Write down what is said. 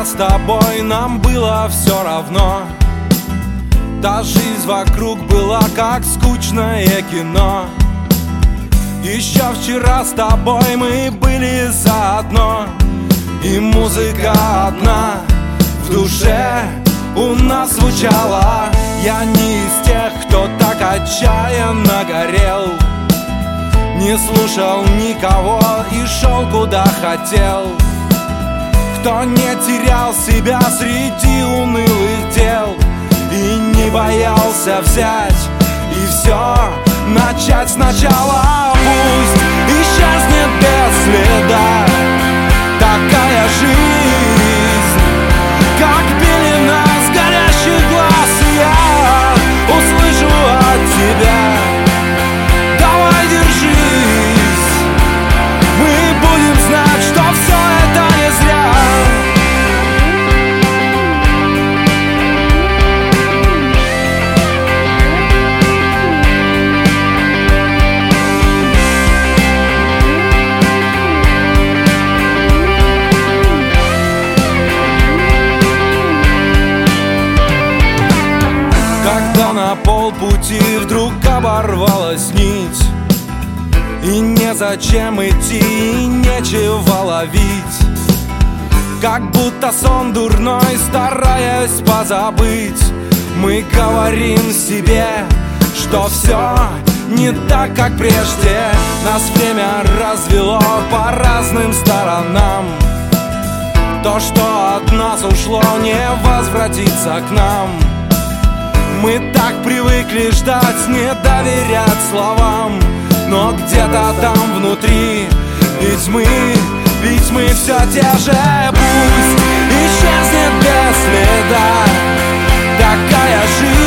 с тобой нам было все равно. Та жизнь вокруг была как скучное кино. Еще вчера с тобой мы были заодно, и музыка одна в душе у нас звучала. Я не из тех, кто так отчаянно горел, не слушал никого и шел куда хотел. Кто не терял себя среди унылых дел и не боялся взять и все начать сначала. Пусть исчезнет без следа такая жизнь, как пелена с горящих глаз. Я услышу от тебя: давай держись, мы будем знать, что все это не зря. Когда на полпути вдруг оборвалась нить, и незачем идти, и нечего ловить, как будто сон дурной, стараясь позабыть, мы говорим себе, что все не так, как прежде. Нас время развело по разным сторонам. То, что от нас ушло, не возвратится к нам. Мы так привыкли ждать, не доверять словам, но где-то там внутри ведь мы все те же. Пусть исчезнет без следа такая жизнь,